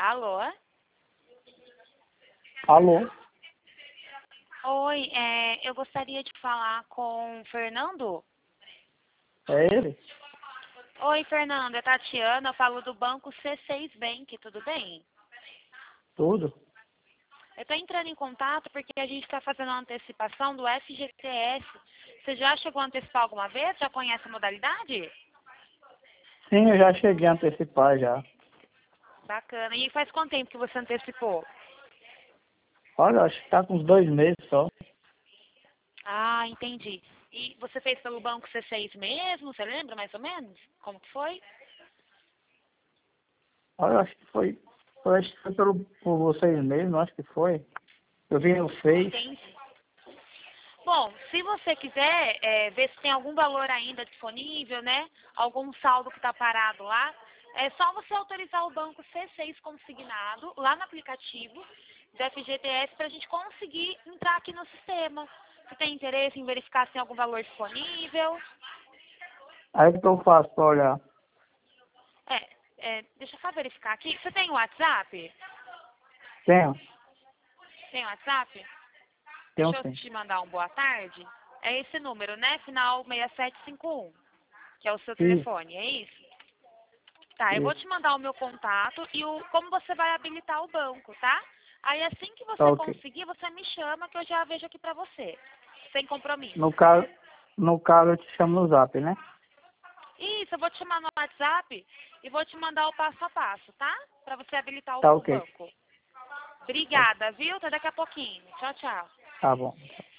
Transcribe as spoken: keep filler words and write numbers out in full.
Alô? Alô? Oi, é, eu gostaria de falar com o Fernando. É ele? Oi, Fernando, é Tatiana, eu falo do banco C seis Bank, tudo bem? Tudo? Eu estou entrando em contato porque a gente está fazendo uma antecipação do F G T S. Você já chegou a antecipar alguma vez? Já conhece a modalidade? Sim, eu já cheguei a antecipar já. Bacana. E faz quanto tempo que você antecipou? Olha, acho que tá com uns dois meses só. Ah, entendi. E você fez pelo banco C seis mesmo? Você lembra mais ou menos como que foi? Olha, acho que foi, foi, acho que foi pelo, por vocês mesmos, acho que foi. Eu vi no Face. Entendi. Bom, se você quiser é, ver se tem algum valor ainda disponível, né? Algum saldo que está parado lá, é só você autorizar o banco C seis consignado lá no aplicativo da F G T S para a gente conseguir entrar aqui no sistema. Você tem interesse em verificar se tem algum valor disponível? Aí o que eu faço pra olhar? É, é, deixa eu só verificar aqui. Você tem o WhatsApp? Tenho? Tem o WhatsApp? Tenho Deixa eu sim. te mandar um boa tarde. É esse número, né? Final seis sete cinco um, que é o seu Isso, telefone, é isso? Tá, eu vou te isso. mandar o meu contato e o, como você vai habilitar o banco, tá? Aí assim que Tá você ok. conseguir, você me chama que eu já vejo aqui pra você. Sem No compromisso. caso, no caso eu te chamo no zap, né? Isso, eu vou te chamar no WhatsApp e vou te mandar o passo a passo, tá? Pra você habilitar o, Tá o ok. banco. Obrigada, viu? Até daqui a pouquinho. Tchau, tchau. Tá bom.